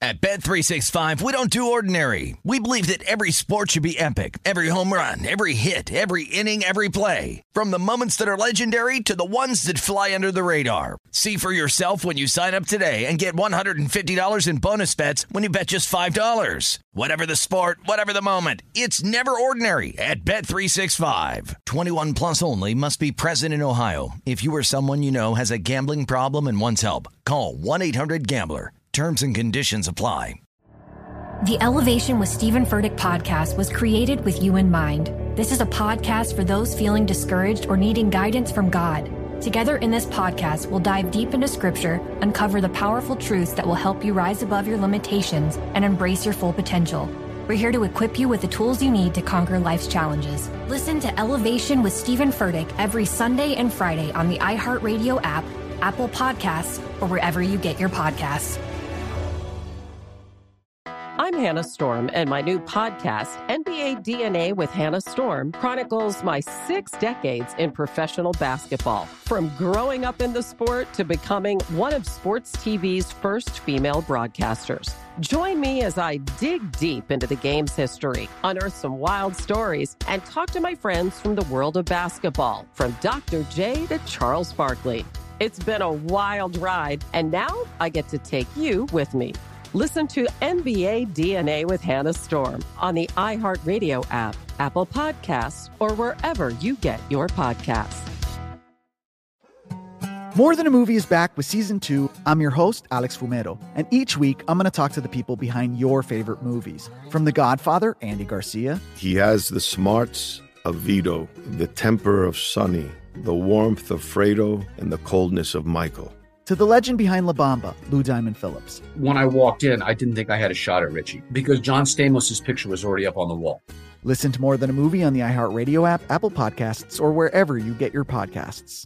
At Bet365, we don't do ordinary. We believe that every sport should be epic. Every home run, every hit, every inning, every play. From the moments that are legendary to the ones that fly under the radar. See for yourself when you sign up today and get $150 in bonus bets when you bet just $5. Whatever the sport, whatever the moment, it's never ordinary at Bet365. 21 plus only. Must be present in Ohio. If you or someone you know has a gambling problem and wants help, call 1-800-GAMBLER. Terms and conditions apply. The Elevation with Stephen Furtick podcast was created with you in mind. This is a podcast for those feeling discouraged or needing guidance from God. Together in this podcast, we'll dive deep into Scripture, uncover the powerful truths that will help you rise above your limitations and embrace your full potential. We're here to equip you with the tools you need to conquer life's challenges. Listen to Elevation with Stephen Furtick every Sunday and Friday on the iHeartRadio app, Apple Podcasts, or wherever you get your podcasts. I'm Hannah Storm, and my new podcast, NBA DNA with Hannah Storm, chronicles my 6 decades in professional basketball. From growing up in the sport to becoming one of sports TV's first female broadcasters. Join me as I dig deep into the game's history, unearth some wild stories, and talk to my friends from the world of basketball, from Dr. J to Charles Barkley. It's been a wild ride, and now I get to take you with me. Listen to NBA DNA with Hannah Storm on the iHeartRadio app, Apple Podcasts, or wherever you get your podcasts. More Than a Movie is back with Season 2. I'm your host, Alex Fumero, and each week I'm going to talk to the people behind your favorite movies. From The Godfather, Andy Garcia. He has the smarts of Vito, the temper of Sonny, the warmth of Fredo, and the coldness of Michael. To the legend behind La Bamba, Lou Diamond Phillips. When I walked in, I didn't think I had a shot at Richie because John Stamos' picture was already up on the wall. Listen to More Than a Movie on the iHeartRadio app, Apple Podcasts, or wherever you get your podcasts.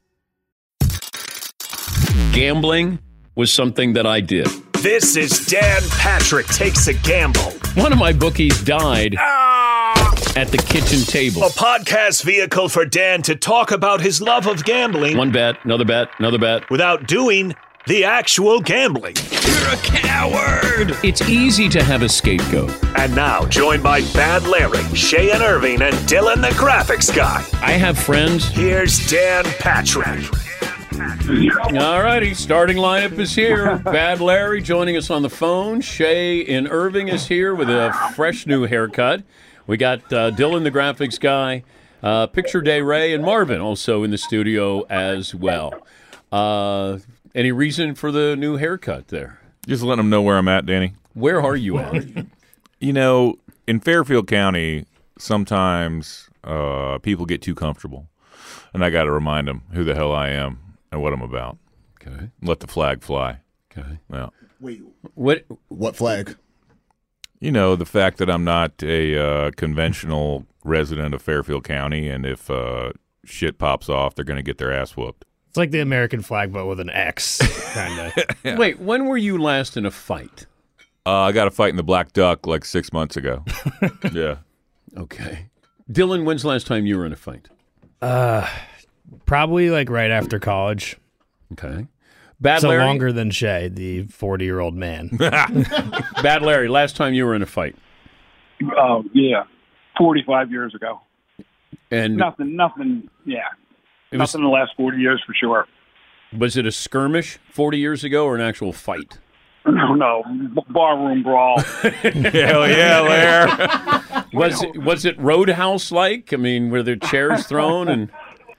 Gambling was something that I did. This is Dan Patrick Takes a Gamble. One of my bookies died at the kitchen table. A podcast vehicle for Dan to talk about his love of gambling. One bet, another bet, another bet. Without doing the actual gambling. You're a coward! It's easy to have a scapegoat. And now, joined by Bad Larry, Shay and Irving, and Dylan the graphics guy. I have friends. Here's Dan Patrick. All righty, starting lineup is here. Bad Larry joining us on the phone. Shay in Irving is here with a fresh new haircut. We got Dylan, the graphics guy, Picture Day Ray, and Marvin also in the studio as well. Any reason for the new haircut there? Just letting them know where I'm at, Danny. Where are you at? You know, in Fairfield County, sometimes people get too comfortable, and I got to remind them who the hell I am and what I'm about. Okay. Let the flag fly. Okay. Yeah. Wait, What flag? You know, the fact that I'm not a conventional resident of Fairfield County, and if shit pops off, they're going to get their ass whooped. It's like the American flag, but with an X, kind of. Yeah. Wait, when were you last in a fight? I got a fight in the Black Duck like 6 months ago. Yeah. Okay. Dylan, when's the last time you were in a fight? Probably like right after college. Okay. Bad so Larry? Longer than Shay, the 40-year-old man. Bad Larry, last time you were in a fight? Oh, yeah. 45 years ago. And Nothing, yeah. Nothing in the last 40 years for sure. Was it a skirmish 40 years ago or an actual fight? No, barroom brawl. Hell yeah, Larry. Was it Roadhouse-like? I mean, were there chairs thrown? And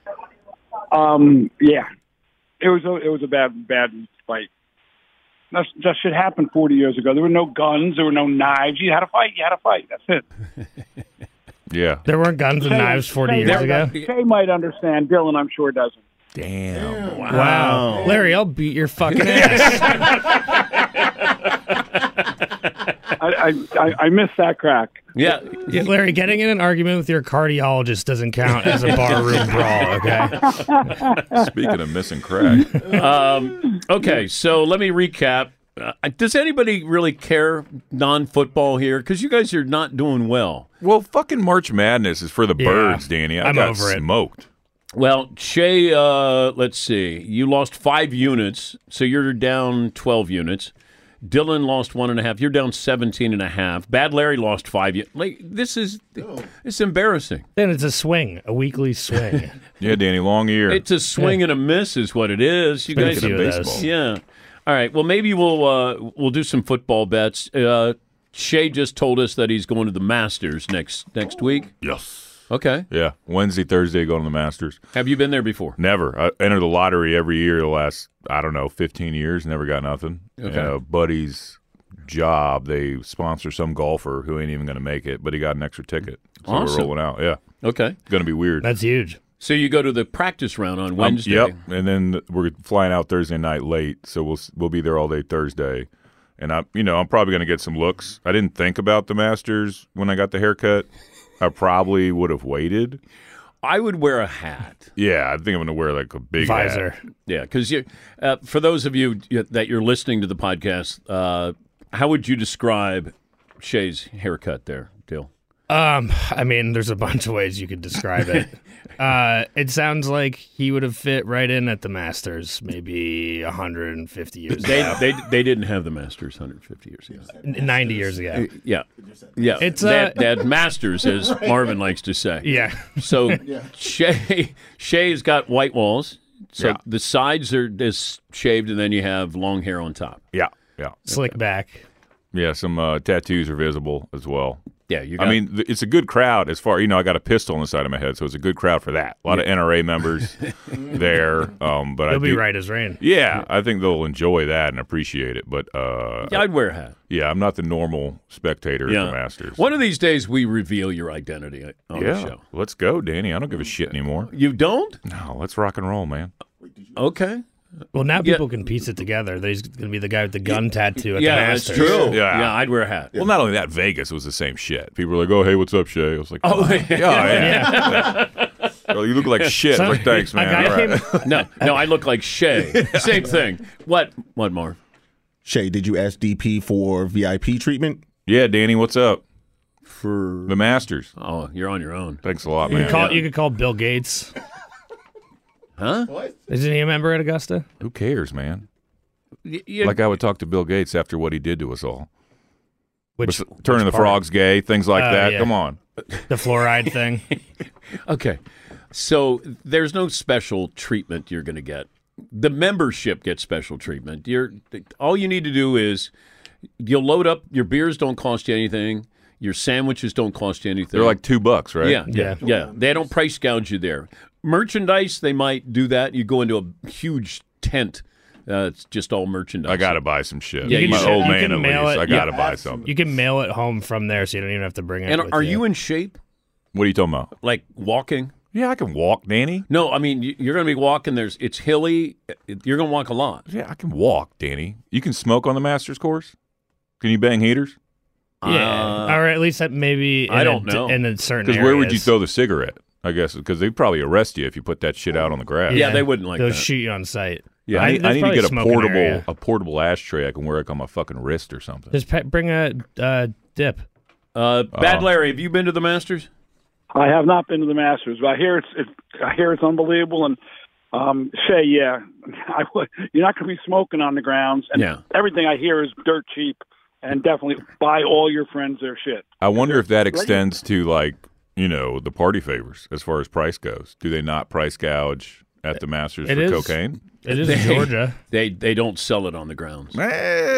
yeah. It was a bad fight. That shit happened 40 years ago. There were no guns. There were no knives. You had a fight. That's it. Yeah. There weren't guns and knives 40 years ago? Shay might understand. Dylan, I'm sure, doesn't. Damn. Wow. Larry, I'll beat your fucking ass. I missed that crack. Yeah. Larry, getting in an argument with your cardiologist doesn't count as a barroom brawl, okay? Speaking of missing crack. Okay, so let me recap. Does anybody really care non-football here? Because you guys are not doing well. Well, fucking March Madness is for the birds, Danny. I got over it. smoked. Well, Shay, let's see. You lost 5 units, so you're down 12 units. Dylan lost 1.5. You're down 17.5. Bad Larry lost 5. It's embarrassing. Then it's a swing, a weekly swing. Yeah, Danny, long year. It's a swing and a miss is what it is. You guys, baseball. Yeah. All right. Well, maybe we'll do some football bets. Shay just told us that he's going to the Masters next week. Yes. Okay. Yeah, Wednesday, Thursday, going to the Masters. Have you been there before? Never. I enter the lottery every year the last, 15 years. Never got nothing. Okay. Buddy's job, they sponsor some golfer who ain't even going to make it, but he got an extra ticket. So Awesome. we're rolling out. Yeah. Okay. Going to be weird. That's huge. So you go to the practice round on Wednesday. Yep. And then we're flying out Thursday night late, so we'll be there all day Thursday. And I'm probably going to get some looks. I didn't think about the Masters when I got the haircut. I probably would have waited. I would wear a hat. Yeah, I think I'm going to wear like a big visor. hat. Yeah, because for those of you that you're listening to the podcast, how would you describe Shay's haircut there, Dill? There's a bunch of ways you could describe it. It sounds like he would have fit right in at the Masters maybe 150 years ago. They didn't have the Masters 150 years ago. 90 years ago. Yeah. It's that Masters, as Marvin likes to say. Yeah. So Shay's got white walls. So the sides are shaved, and then you have long hair on top. Yeah. Slick back. Yeah, some tattoos are visible as well. Yeah, it's a good crowd as far, I got a pistol on the side of my head, so it's a good crowd for that. A lot of NRA members there. But They'll be right as rain. Yeah, I think they'll enjoy that and appreciate it. But I'd wear a hat. Yeah, I'm not the normal spectator at the Masters. One of these days, we reveal your identity on the show. Let's go, Danny. I don't give a shit anymore. You don't? No, let's rock and roll, man. Okay. Well, now people can piece it together. He's going to be the guy with the gun tattoo at the Masters. That's true. Yeah, I'd wear a hat. Well, not only that, Vegas was the same shit. People were like, "Oh, hey, what's up, Shay?" I was like, "Oh, yeah. Well, you look like shit." I was like, "Thanks, man." No, I look like Shay. Same thing. What, Marv? Shay, did you ask DP for VIP treatment? Yeah, Danny, what's up? For the Masters. Oh, you're on your own. Thanks a lot, man. You could call Bill Gates. Huh? What? Isn't he a member at Augusta? Who cares, man? Like I would talk to Bill Gates after what he did to us all. Turning the frogs gay, things like that. Yeah. Come on. The fluoride thing. Okay. So there's no special treatment you're going to get. The membership gets special treatment. All you need to do is you'll load up. Your beers don't cost you anything. Your sandwiches don't cost you anything. They're like $2, right? Yeah. They don't price gouge you there. Merchandise, they might do that. You go into a huge tent. It's just all merchandise. I got to buy some shit. Yeah, my old man at least. I got to buy something. You can mail it home from there, so you don't even have to bring it. And are you in shape? What are you talking about? Like walking? Yeah, I can walk, Danny. No, I mean, you're going to be walking. It's hilly. You're going to walk a lot. Yeah, I can walk, Danny. You can smoke on the Masters course? Can you bang heaters? Yeah. Or at least maybe I don't know. In a certain Because where would you throw the cigarette? I guess because they'd probably arrest you if you put that shit out on the grass. Yeah, they wouldn't like They'll that. shoot you on sight. Yeah, I need to get area. a portable ashtray I can wear like on my fucking wrist or something. Just bring a dip. Bad Larry, have you been to the Masters? I have not been to the Masters, but I hear it's unbelievable. And Shay, you're not going to be smoking on the grounds, and everything I hear is dirt cheap. And definitely buy all your friends their shit. I wonder if that extends to the party favors as far as price goes. Do they not price gouge at the Masters for cocaine? It is in Georgia. They don't sell it on the grounds. A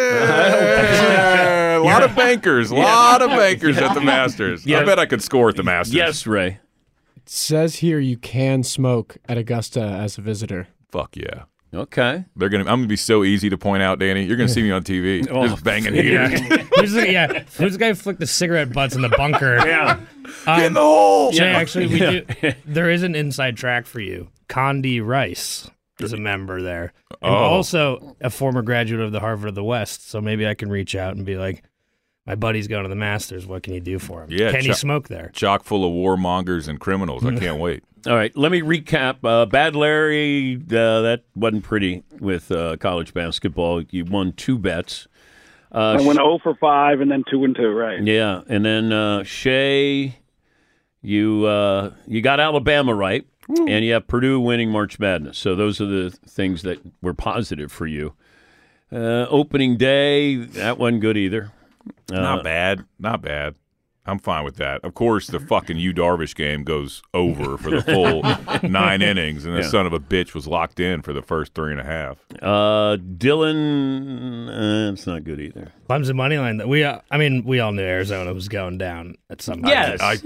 lot of bankers. At the Masters. I bet I could score at the Masters. Yes, Ray. It says here you can smoke at Augusta as a visitor. Fuck yeah. Okay. I'm gonna be so easy to point out, Danny. You're gonna see me on TV just banging heaters. Who's the guy who flicked the cigarette butts in the bunker? Yeah. Get in the hole. Jay, actually, there is an inside track for you. Condi Rice is a member there. And also a former graduate of the Harvard of the West. So maybe I can reach out and be like, my buddy's going to the Masters. What can you do for him? Yeah, can he smoke there? Chock full of warmongers and criminals. I can't wait. All right, let me recap. Bad Larry, that wasn't pretty with college basketball. You won 2 bets. I went 0 for 5 and then 2 and 2, right? Yeah, and then Shay, you got Alabama right, and you have Purdue winning March Madness. So those are the things that were positive for you. Opening day, that wasn't good either. Not bad. I'm fine with that. Of course, the fucking Yu Darvish game goes over for the full 9 innings, and the son of a bitch was locked in for the first 3.5. Dylan, it's not good either. Clemson money line. We all knew Arizona was going down at some point. Yes, I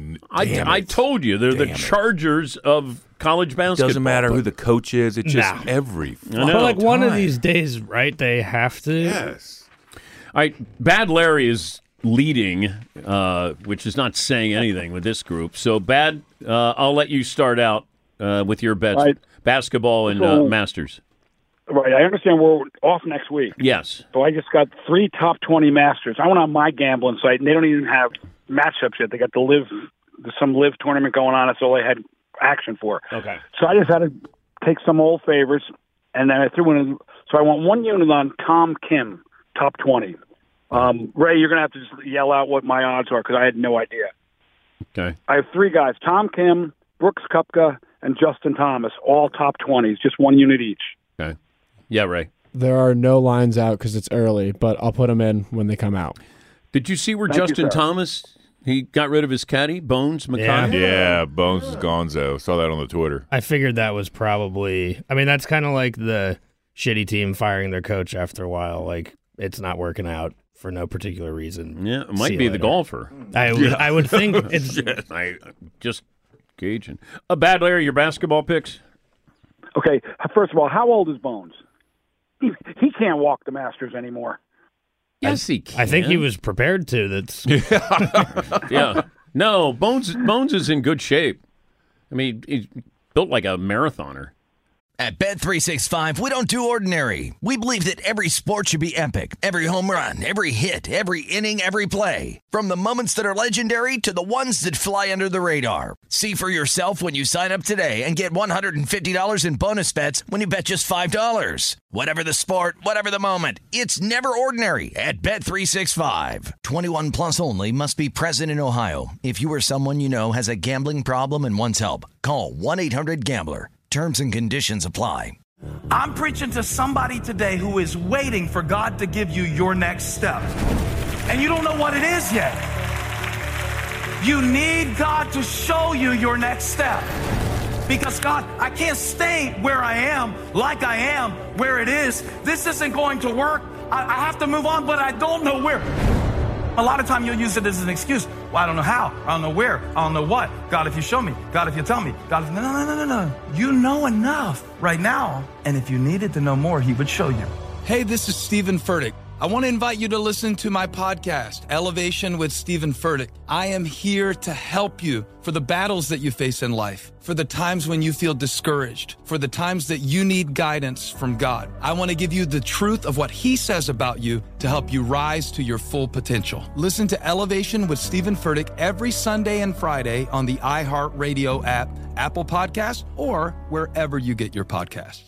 told you they're the Chargers of college basketball. Doesn't matter who the coach is. It's just every. But like one of these days, right? They have to. Yes. All right, Bad Larry is leading, which is not saying anything with this group. So, Bad, I'll let you start out with your bets, right. Basketball and Masters. Right, I understand we're off next week. Yes. So I just got 3 top 20 Masters. I went on my gambling site, and they don't even have matchups yet. They got there's some live tournament going on. That's all they had action for. Okay. So I just had to take some old favorites, and then I threw in. So I want 1 unit on Tom Kim, top 20. Ray, you're going to have to just yell out what my odds are because I had no idea. Okay. I have 3 guys, Tom Kim, Brooks Koepka, and Justin Thomas, all top 20s, just 1 unit each. Okay. Yeah, Ray. There are no lines out because it's early, but I'll put them in when they come out. Did you see where Thank Justin you, Thomas, he got rid of his caddy, Bones McConnell? Yeah, Bones is gonzo. Saw that on the Twitter. I figured that was probably. I mean, that's kind of like the shitty team firing their coach after a while. Like, it's not working out for no particular reason. Yeah, it might be the golfer. I would think it's. I just gauging. Bad Larry, your basketball picks? Okay, first of all, how old is Bones? He can't walk the Masters anymore. Yes, he can. I think he was prepared to. That's yeah. No, Bones is in good shape. I mean, he's built like a marathoner. At Bet365, we don't do ordinary. We believe that every sport should be epic. Every home run, every hit, every inning, every play. From the moments that are legendary to the ones that fly under the radar. See for yourself when you sign up today and get $150 in bonus bets when you bet just $5. Whatever the sport, whatever the moment, it's never ordinary at Bet365. 21 plus only. Must be present in Ohio. If you or someone you know has a gambling problem and wants help, call 1-800-GAMBLER. Terms and conditions apply. I'm preaching to somebody today who is waiting for God to give you your next step. And you don't know what it is yet. You need God to show you your next step. Because God, I can't stay where I am, like I am, where it is. This isn't going to work. I have to move on, but I don't know where. A lot of time you'll use it as an excuse. Well, I don't know how. I don't know where. I don't know what. God, if you show me. God, if you tell me. God, if... No. You know enough right now. And if you needed to know more, he would show you. Hey, this is Stephen Furtick. I want to invite you to listen to my podcast, Elevation with Stephen Furtick. I am here to help you for the battles that you face in life, for the times when you feel discouraged, for the times that you need guidance from God. I want to give you the truth of what he says about you to help you rise to your full potential. Listen to Elevation with Stephen Furtick every Sunday and Friday on the iHeartRadio app, Apple Podcasts, or wherever you get your podcasts.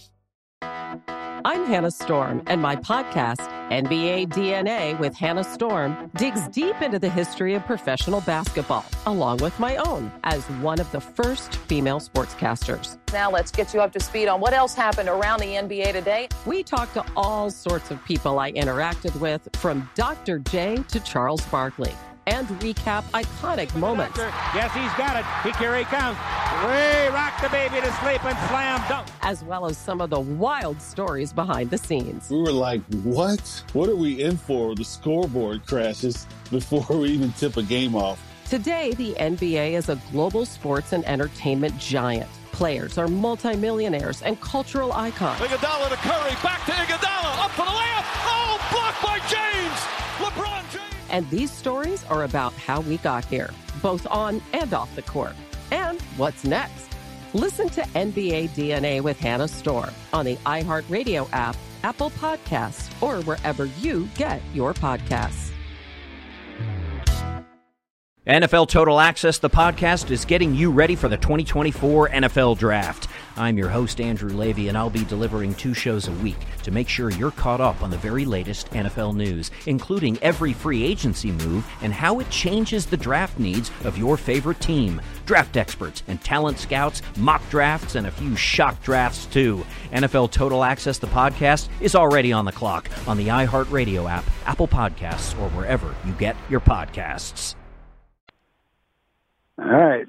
I'm Hannah Storm, and my podcast, NBA DNA with Hannah Storm, digs deep into the history of professional basketball, along with my own, as one of the first female sportscasters. Now let's get you up to speed on what else happened around the NBA today. We talk to all sorts of people I interacted with, from Dr. J to Charles Barkley, and recap iconic moments. Yes, he's got it. Here he comes. Ray rocked the baby to sleep and slam dunk. As well as some of the wild stories behind the scenes. We were like, what? What are we in for? The scoreboard crashes before we even tip a game off. Today, the NBA is a global sports and entertainment giant. Players are multimillionaires and cultural icons. Iguodala to Curry, back to Iguodala, up for the layup. Oh, blocked by James. LeBron James. And these stories are about how we got here, both on and off the court. And what's next? Listen to NBA DNA with Hannah Storm on the iHeartRadio app, Apple Podcasts, or wherever you get your podcasts. NFL Total Access, the podcast, is getting you ready for the 2024 NFL Draft. I'm your host, Andrew Levy, and I'll be delivering 2 shows a week to make sure you're caught up on the very latest NFL news, including every free agency move and how it changes the draft needs of your favorite team. Draft experts and talent scouts, mock drafts, and a few shock drafts, too. NFL Total Access, the podcast, is already on the clock on the iHeartRadio app, Apple Podcasts, or wherever you get your podcasts. All right.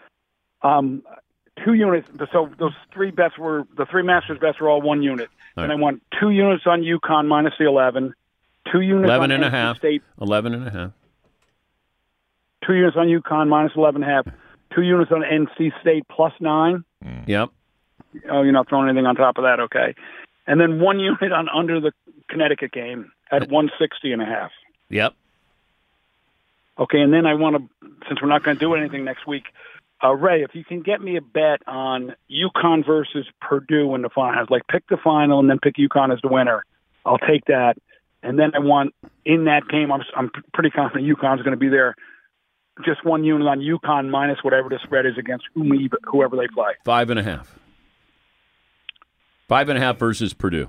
2 units. So those 3 bets were the 3 Masters bets were all 1 unit. All and right. I want 2 units on UConn minus the 11, 2 units 11 on and a NC half. State, 11 and a half. 2 units on UConn minus 11.5, 2 units on NC State plus 9. Yep. Oh, you're not throwing anything on top of that, okay? And then 1 unit on under the Connecticut game at 160.5. Yep. Okay, and then I want to, since we're not going to do anything next week, Ray, if you can get me a bet on UConn versus Purdue in the finals, like pick the final and then pick UConn as the winner, I'll take that. And then I want, in that game, I'm pretty confident UConn's going to be there, just 1 unit on UConn minus whatever the spread is against whoever they play. 5.5. 5.5 versus Purdue.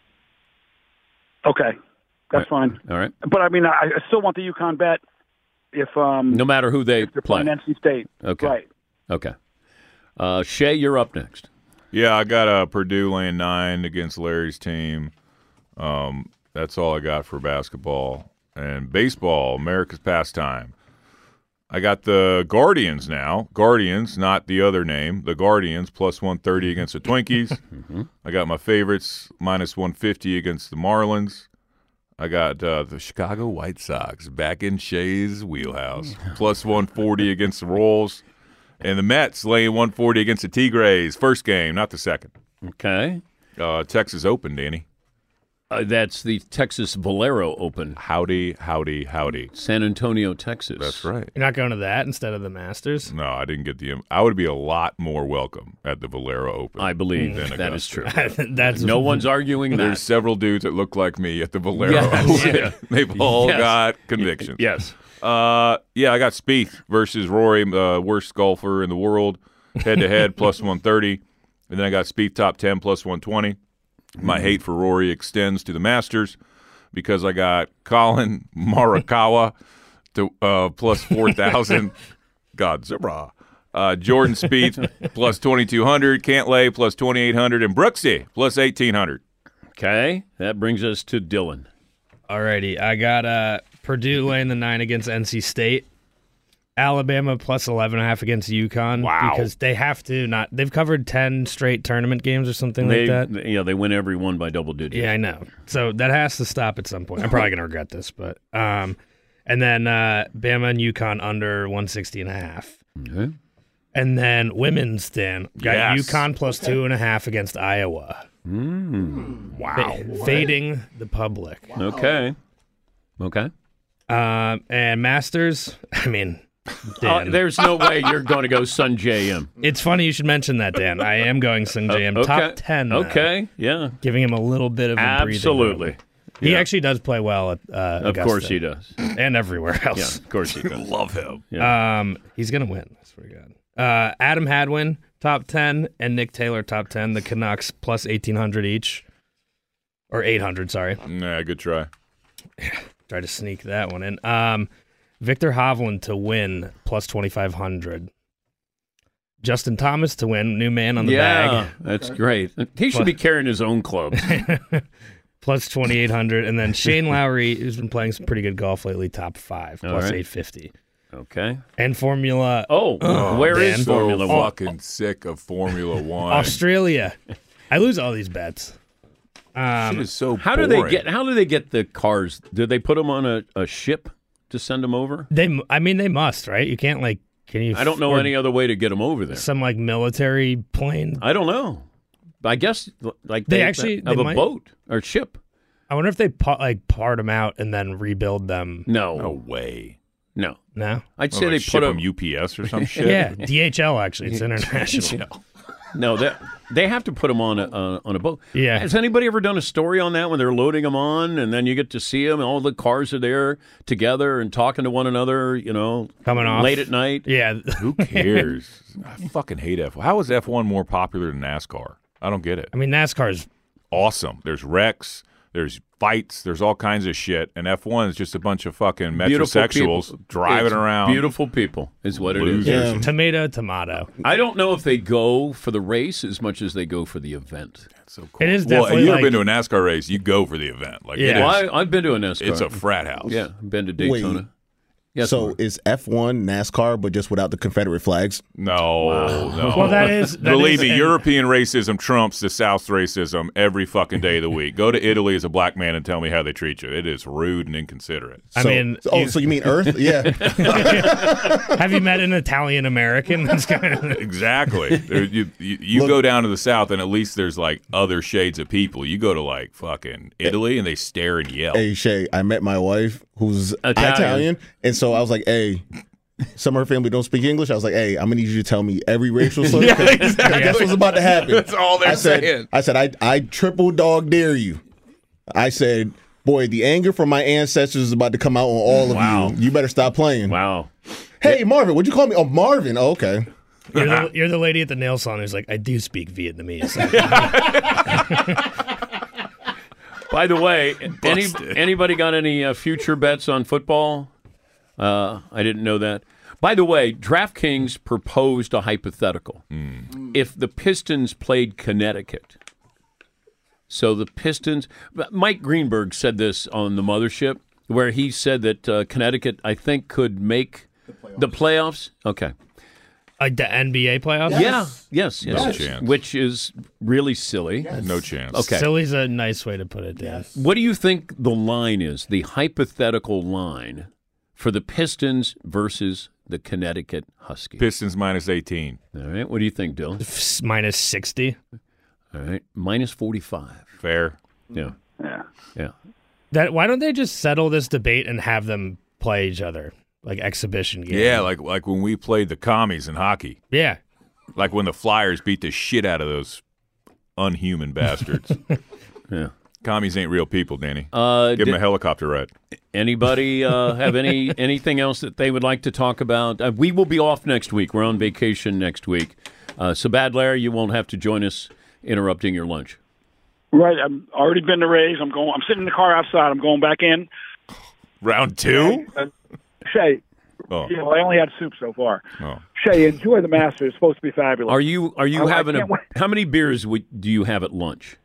Okay, that's fine. All right. But, I mean, I still want the UConn bet if no matter who they they're play. playing NC State. Okay. Right. Okay. Shay, you're up next. Yeah, I got Purdue laying 9 against Larry's team. That's all I got for basketball. And baseball, America's pastime. I got the Guardians now. Guardians, not the other name. The Guardians, plus 130 against the Twinkies. I got my favorites, minus 150 against the Marlins. I got the Chicago White Sox back in Shay's wheelhouse, plus 140 against the Royals. And the Mets laying 140 against the Tigres. First game, not the second. Okay. Texas Open, Danny. That's the Texas Valero Open. Howdy, howdy, howdy. San Antonio, Texas. That's right. You're not going to that instead of the Masters? No, I didn't get the. I would be a lot more welcome at the Valero Open. I believe than that is Augusta. true. That's no one's arguing that. There's several dudes that look like me at the Valero Yes. Open. Yeah. They've all Yes. got convictions. Yes. Yeah, I got Spieth versus Rory, worst golfer in the world, head-to-head, plus 130. And then I got Spieth top 10, plus 120. My hate for Rory extends to the Masters because I got Colin Morikawa to plus 4,000. Godzilla. Jordan Spieth plus 2,200. Cantlay plus 2,800. And Brooksy plus 1,800. Okay, that brings us to Dylan. Alrighty, I got Purdue laying the 9 against NC State. Alabama plus 11.5 against UConn. Wow. Because they have to not. They've covered 10 straight tournament games or something like that. Yeah, they win every one by double digits. Yeah, I know. So that has to stop at some point. I'm probably going to regret this, but and then Bama and UConn under 160.5. Okay. And then women's, Dan, got Yes. UConn plus 2.5 against Iowa. Wow. Fading the public. Okay. And Masters, I mean, Dan. There's no way you're going to go Sun JM. It's funny you should mention that, Dan. I am going Sung JM. Okay. Top 10. though. Okay, yeah. Giving him a little bit of a Absolutely. breathing room. He Yeah. actually does play well at Of Augusta. course he does. And everywhere Yeah, else. of course he does. Love him. Yeah. He's going to win. I swear to God. Adam Hadwin, top 10, and Nick Taylor, top 10. The Canucks, plus 1,800 each. Or 800, sorry. Nah, good try. Try to sneak that one in. Victor Hovland to win, plus 2,500. Justin Thomas to win, new man on the bag. That's great. He should be carrying his own club. Plus 2,800. And then Shane Lowry, who's been playing some pretty good golf lately, top 5, plus All right. 850. Okay. And Formula. Where is Dan. Formula So One? fucking sick of Formula One. Australia. I lose all these bets. Shit is so How do boring. they get the cars? Do they put them on a ship to send them over? They must, right? You can't can you? I don't know or any other way to get them over there. Some military plane. I don't know. I guess They actually- have they a might- boat or ship. I wonder if they part them out and then rebuild them. No way. No. No. I'd say they ship put them UPS or some shit. Yeah, DHL actually. It's international. No, they have to put them on a boat. Yeah. Has anybody ever done a story on that when they're loading them on, and then you get to see them, and all the cars are there together and talking to one another, coming off late at night? Yeah. Who cares? I fucking hate F1. How is F1 more popular than NASCAR? I don't get it. I mean, NASCAR's awesome. There's wrecks. There's fights. There's all kinds of shit. And F1 is just a bunch of fucking metrosexuals driving around. Beautiful people is what it is. Yeah. Tomato. I don't know if they go for the race as much as they go for the event. That's so cool. It is well, definitely if you've ever been to a NASCAR race, you go for the event. Like, Yeah. Well, I've been to a NASCAR. it's a frat house. Yeah, I've been to Daytona. Wait. Yes, So Mark. is F1 NASCAR, but just without the Confederate flags? No. Well, that is Believe me, European racism trumps the South's racism every fucking day of the week. Go to Italy as a black man and tell me how they treat you. It is rude and inconsiderate. I mean, so you mean Earth? Yeah. have you met an Italian American? That's kind of Exactly. You go down to the South and at least there's like other shades of people. You go to like fucking Italy and they stare and yell. Hey, Shay, I met my wife who's Italian, and so I was like, hey, some of her family don't speak English. I was like, hey, I'm going to need you to tell me every racial slur. Yeah, exactly. Guess what's about to happen? That's all they're saying. I said, I triple dog dare you. I said, boy, the anger from my ancestors is about to come out on all of you. You better stop playing. Wow. Hey, Marvin, what'd you call me? Oh, Marvin. Oh, okay. You're the lady at the nail salon who's like, I do speak Vietnamese. By the way, anybody got any future bets on football? I didn't know that. By the way, DraftKings proposed a hypothetical. If the Pistons played Connecticut, so the Pistons, Mike Greenberg said this on the Mothership, where he said that Connecticut, I think, could make the playoffs. Okay. Like the NBA playoffs? Yeah. Yes. No chance. Which is really silly. No chance. Okay. Silly's a nice way to put it, Dan. What do you think the line is, the hypothetical line for the Pistons versus the Connecticut Huskies? Pistons minus 18. All right. What do you think, Dylan? Minus 60. All right. Minus 45. Fair. Yeah. Why don't they just settle this debate and have them play each other? Like exhibition games. Yeah, like when we played the commies in hockey. Yeah. Like when the Flyers beat the shit out of those unhuman bastards. Yeah. Commies ain't real people, Danny. Give them a helicopter ride. Anybody have anything else that they would like to talk about? We will be off next week. We're on vacation next week. So, Bad Larry, you won't have to join us interrupting your lunch. Right. I've already been to Rays. I'm sitting in the car outside. I'm going back in. Round two? Shay, I only had soup so far. Oh. Shay, enjoy the Masters. It's supposed to be fabulous. Are you having how many beers do you have at lunch?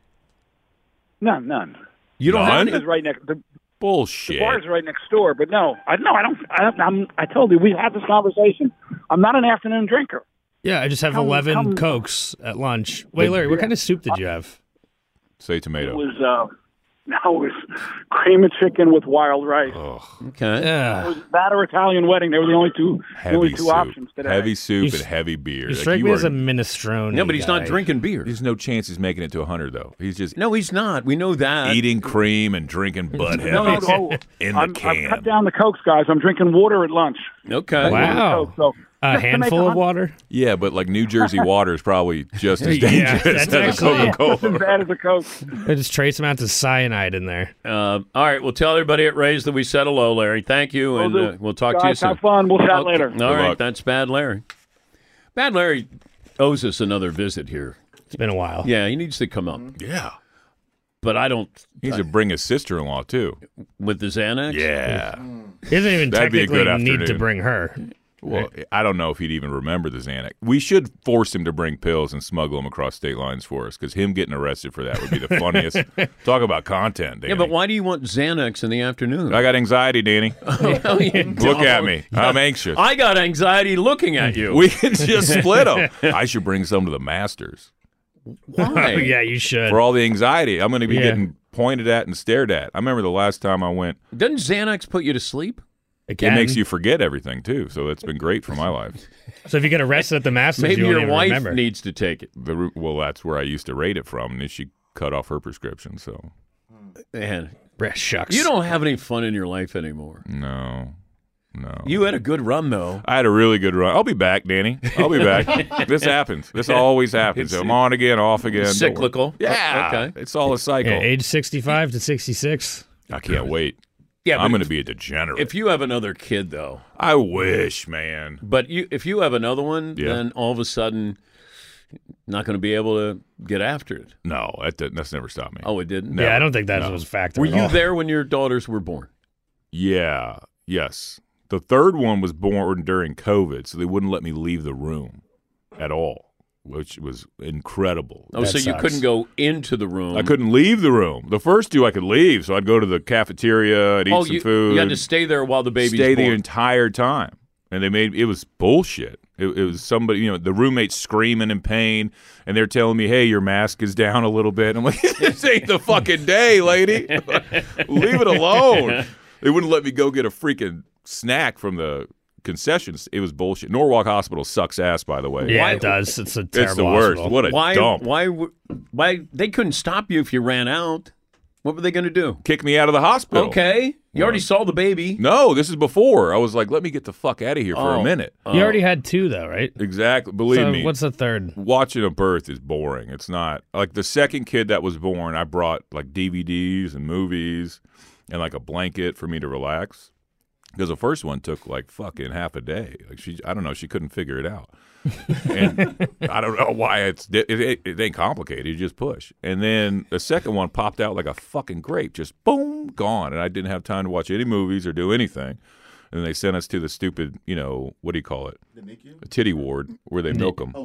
None. You don't have any? It's right next. Bullshit. The bar is right next door, but no, I don't. I told you we had this conversation. I'm not an afternoon drinker. Yeah, I just have 11 Cokes at lunch. Wait, Larry, what kind of soup did you have? Say tomato. It was cream and chicken with wild rice. Okay. Yeah. It was that or Italian wedding. They were the only two options today. Heavy soup and heavy beer. You strike me as a minestrone. No, but he's not drinking beer. There's no chance he's making it to 100, though. He's just he's not. We know that. Eating cream and drinking Bud Heavy in the can. I've cut down the Cokes, guys. I'm drinking water at lunch. Okay. Wow. So a handful of water? Yeah, but like New Jersey water is probably just as dangerous as a Coca-Cola. Just as bad as a Coke. There's trace amounts of cyanide in there. All right. Well, tell everybody at Rays that we said hello, Larry. Thank you, and we'll talk to you soon. Have fun. We'll chat later. All right. That's Bad Larry. Bad Larry owes us another visit here. It's been a while. Yeah, he needs to come up. Yeah. But I don't. He needs to bring his sister-in-law, too. With the Xanax? Yeah. He doesn't even That'd be a good technically need to afternoon. bring her. Well, I don't know if he'd even remember the Xanax. We should force him to bring pills and smuggle them across state lines for us, because him getting arrested for that would be the funniest. Talk about content, Danny. Yeah, but why do you want Xanax in the afternoon? I got anxiety, Danny. No, you Look at don't. me. I'm anxious. I got anxiety looking at you. We can just split them. I should bring some to the Masters. Why? Yeah, you should. For all the anxiety. I'm going to be getting pointed at and stared at. I remember the last time I went. Doesn't Xanax put you to sleep? It makes you forget everything, too. So it's been great for my life. So if you get arrested at the Masters, Maybe you won't your even wife remember. needs to take it. Well, that's where I used to rate it from, and then she cut off her prescription. So, Man, shucks. you don't have any fun in your life anymore. No. No. You had a good run, though. I had a really good run. I'll be back, Danny. I'll be back. This happens. This always happens. I'm on again, off again. Cyclical. Yeah. Okay. It's all a cycle. Yeah, age 65 to 66. I can't wait. Yeah, I'm going to be a degenerate. If you have another kid, though. I wish, man. But if you have another one, then all of a sudden, not going to be able to get after it. No, that's never stopped me. Oh, it didn't? Yeah, I don't think that was a factor. Were at you all. there when your daughters were born? Yeah. Yes. The third one was born during COVID, so they wouldn't let me leave the room at all, which was incredible. Oh, so you couldn't go into the room. I couldn't leave the room. The first two I could leave, so I'd go to the cafeteria and eat some food. You had to stay there while the baby's born. the entire time. And it was bullshit. It was somebody, the roommate's screaming in pain, and they're telling me, hey, your mask is down a little bit. I'm like, this ain't the fucking day, lady. Leave it alone. They wouldn't let me go get a freaking snack from the concessions. It was bullshit. Norwalk Hospital sucks ass, by the way. Yeah, it does. It's a terrible It's the worst. hospital. What a dump. Why they couldn't stop you if you ran out? What were they going to do? Kick me out of the hospital. Okay. You already saw the baby. No, this is before. I was like, let me get the fuck out of here for a minute. You already had two, though, right? Exactly. Believe me. What's the third? Watching a birth is boring. It's not. Like the second kid that was born, I brought like DVDs and movies and like a blanket for me to relax. Because the first one took like fucking half a day. Like I don't know, she couldn't figure it out. And I don't know why it ain't complicated. You just push. And then the second one popped out like a fucking grape, just boom, gone. And I didn't have time to watch any movies or do anything. And they sent us to the stupid, what do you call it? The titty ward where they milk them.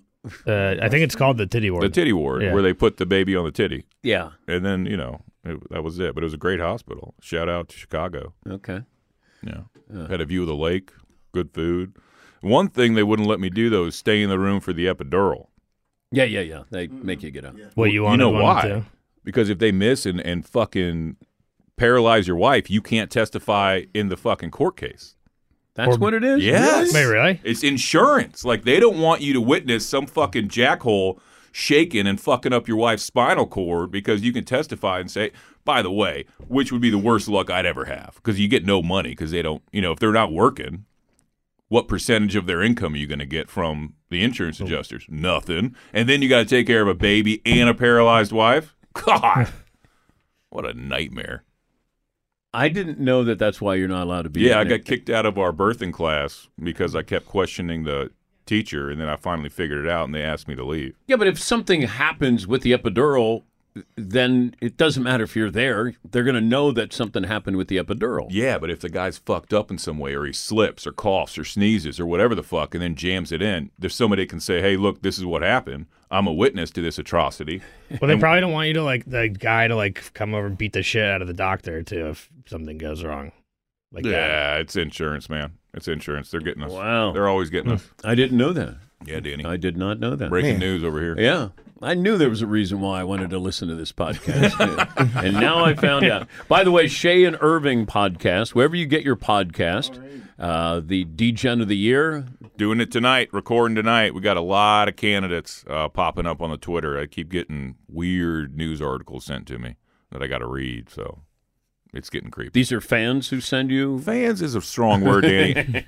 I think it's called the titty ward. The titty ward where they put the baby on the titty. Yeah. And then, that was it. But it was a great hospital. Shout out to Chicago. Okay. Yeah. Had a view of the lake, good food. One thing they wouldn't let me do, though, is stay in the room for the epidural. Yeah. They make you get out. Well, you wanted one why? too? Because if they miss and fucking paralyze your wife, you can't testify in the fucking court case. That's what it is? Yes. Wait, really? It's insurance. Like, they don't want you to witness some fucking jackhole shaking and fucking up your wife's spinal cord because you can testify and say, by the way, which would be the worst luck I'd ever have because you get no money because they don't, if they're not working, what percentage of their income are you going to get from the insurance adjusters? Nothing. And then you got to take care of a baby and a paralyzed wife? God, what a nightmare. I didn't know that that's why you're not allowed to be. Yeah, I got kicked out of our birthing class because I kept questioning the teacher, and then I finally figured it out, and they asked me to leave. Yeah, but if something happens with the epidural, then it doesn't matter if you're there. They're going to know that something happened with the epidural. Yeah, but if the guy's fucked up in some way, or he slips, or coughs, or sneezes, or whatever the fuck, and then jams it in, there's somebody that can say, hey, look, this is what happened. I'm a witness to this atrocity. Well, they probably don't want you to, the guy to, come over and beat the shit out of the doctor, too, if something goes wrong. It's insurance, man. It's insurance. They're getting us. Wow. They're always getting us. I didn't know that. Yeah, Danny. I did not know that. Breaking news over here. Yeah. I knew there was a reason why I wanted to listen to this podcast. And now I found out. By the way, Shay and Irving podcast, wherever you get your podcast, the D-Gen of the Year. Doing it tonight, recording tonight. We got a lot of candidates popping up on the Twitter. I keep getting weird news articles sent to me that I got to read, so it's getting creepy. These are fans who send you? Fans is a strong word, Danny.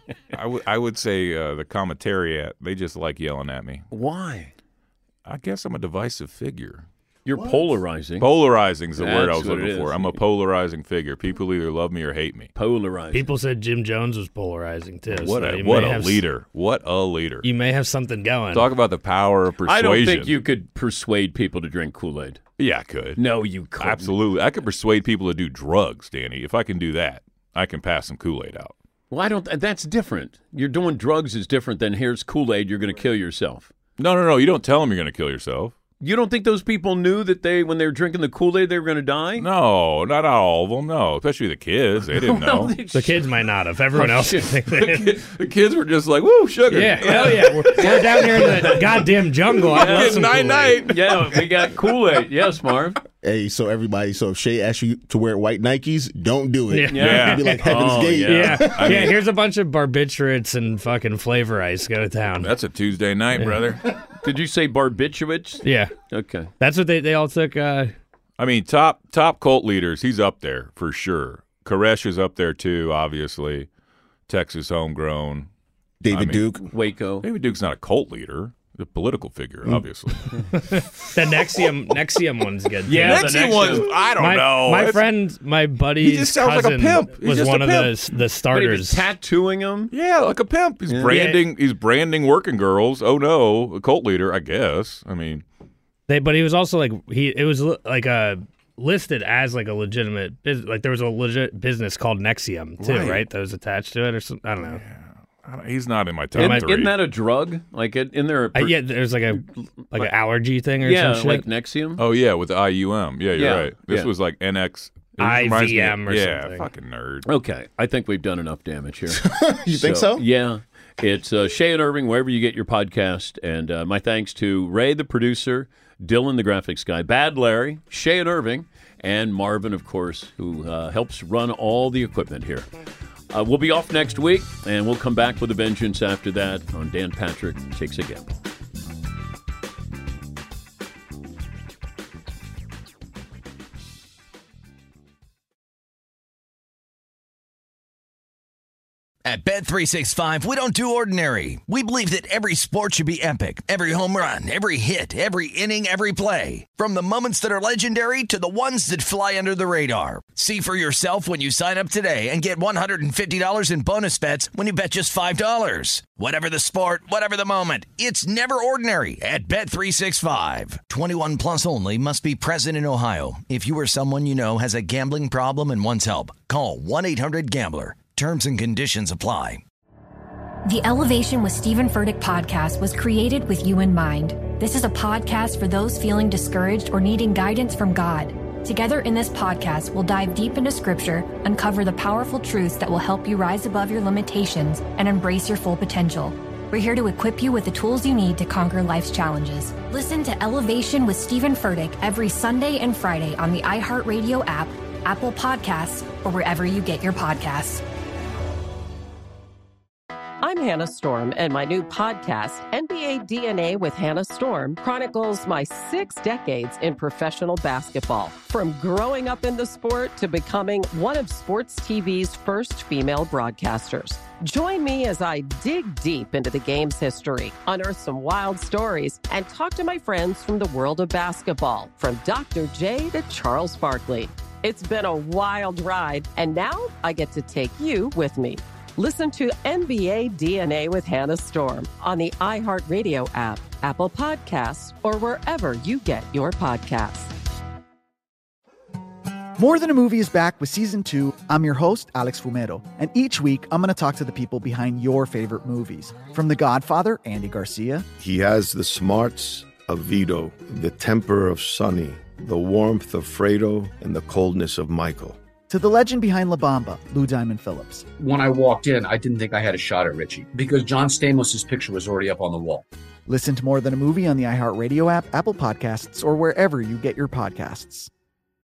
I would say the commentariat, they just like yelling at me. Why? I guess I'm a divisive figure. You're polarizing. Polarizing is the word I was That's what looking it for. is. I'm a polarizing figure. People either love me or hate me. Polarizing. People said Jim Jones was polarizing, too. What so a you may have leader. What a leader. You may have something going. Talk about the power of persuasion. I don't think you could persuade people to drink Kool-Aid. Yeah, I could. No, you couldn't. Absolutely. I could persuade people to do drugs, Danny. If I can do that, I can pass some Kool-Aid out. Well, that's different. You're doing drugs is different than here's Kool-Aid, you're going to kill yourself. No. You don't tell them you're going to kill yourself. You don't think those people knew that when they were drinking the Kool-Aid, they were going to die? No, not all of them. No, especially the kids. They didn't know. The kids might not have. Everyone else. The kids were just like, woo, sugar. Yeah, hell yeah. We're down here in the goddamn jungle. I love some night. Yeah, we got Kool-Aid. Yes, Marv. Hey, so everybody, so if Shay asks you to wear white Nikes, don't do it. Yeah. It'd be like Heaven's Gate. Yeah. Here's a bunch of barbiturates and fucking Flavor Ice. Go to town. That's a Tuesday night, brother. Did you say barbiturates? Yeah. Okay. That's what they all took. I mean, top cult leaders, he's up there for sure. Koresh is up there too, obviously. Texas homegrown. David Duke. Waco. David Duke's not a cult leader. A political figure, obviously. The Nexium one's good. Yeah, the Nexium one's, I don't know. My friend, my buddy's he just sounds like a pimp. He's was just one a of pimp. the starters. But he was tattooing him? Yeah, like a pimp. He's branding. He's branding working girls. Oh no, a cult leader, I guess. I mean, but he was also listed as like a legitimate business. Like there was a legit business called Nexium too, right? That was attached to it or something. I don't know. He's not in my top 3. Isn't that a drug? Like in there? Yeah, there's like an allergy thing or some shit. Like Nexium. Oh yeah, with IUM. Yeah, you're right. This was like NX. IVM or something. Yeah, fucking nerd. Okay, I think we've done enough damage here. You think so? Yeah. It's Shay and Irving, wherever you get your podcast. And my thanks to Ray, the producer, Dylan, the graphics guy, Bad Larry, Shay and Irving, and Marvin, of course, who helps run all the equipment here. We'll be off next week, and we'll come back with a vengeance after that on Dan Patrick Takes a Gamble. At Bet365, we don't do ordinary. We believe that every sport should be epic. Every home run, every hit, every inning, every play. From the moments that are legendary to the ones that fly under the radar. See for yourself when you sign up today and get $150 in bonus bets when you bet just $5. Whatever the sport, whatever the moment, it's never ordinary at Bet365. 21 plus only. Must be present in Ohio. If you or someone you know has a gambling problem and wants help, call 1-800-GAMBLER. Terms and conditions apply. The Elevation with Stephen Furtick podcast was created with you in mind. This is a podcast for those feeling discouraged or needing guidance from God. Together in this podcast, we'll dive deep into Scripture, uncover the powerful truths that will help you rise above your limitations and embrace your full potential. We're here to equip you with the tools you need to conquer life's challenges. Listen to Elevation with Stephen Furtick every Sunday and Friday on the iHeartRadio app, Apple Podcasts, or wherever you get your podcasts. I'm Hannah Storm, and my new podcast, NBA DNA with Hannah Storm, chronicles my 6 decades in professional basketball. From growing up in the sport to becoming one of sports TV's first female broadcasters. Join me as I dig deep into the game's history, unearth some wild stories, and talk to my friends from the world of basketball, from Dr. J to Charles Barkley. It's been a wild ride, and now I get to take you with me. Listen to NBA DNA with Hannah Storm on the iHeartRadio app, Apple Podcasts, or wherever you get your podcasts. More Than a Movie is back with Season 2. I'm your host, Alex Fumero, and each week I'm going to talk to the people behind your favorite movies. From The Godfather, Andy Garcia. He has the smarts of Vito, the temper of Sonny, the warmth of Fredo, and the coldness of Michael. To the legend behind La Bamba, Lou Diamond Phillips. When I walked in, I didn't think I had a shot at Richie because John Stamos' picture was already up on the wall. Listen to More Than a Movie on the iHeartRadio app, Apple Podcasts, or wherever you get your podcasts.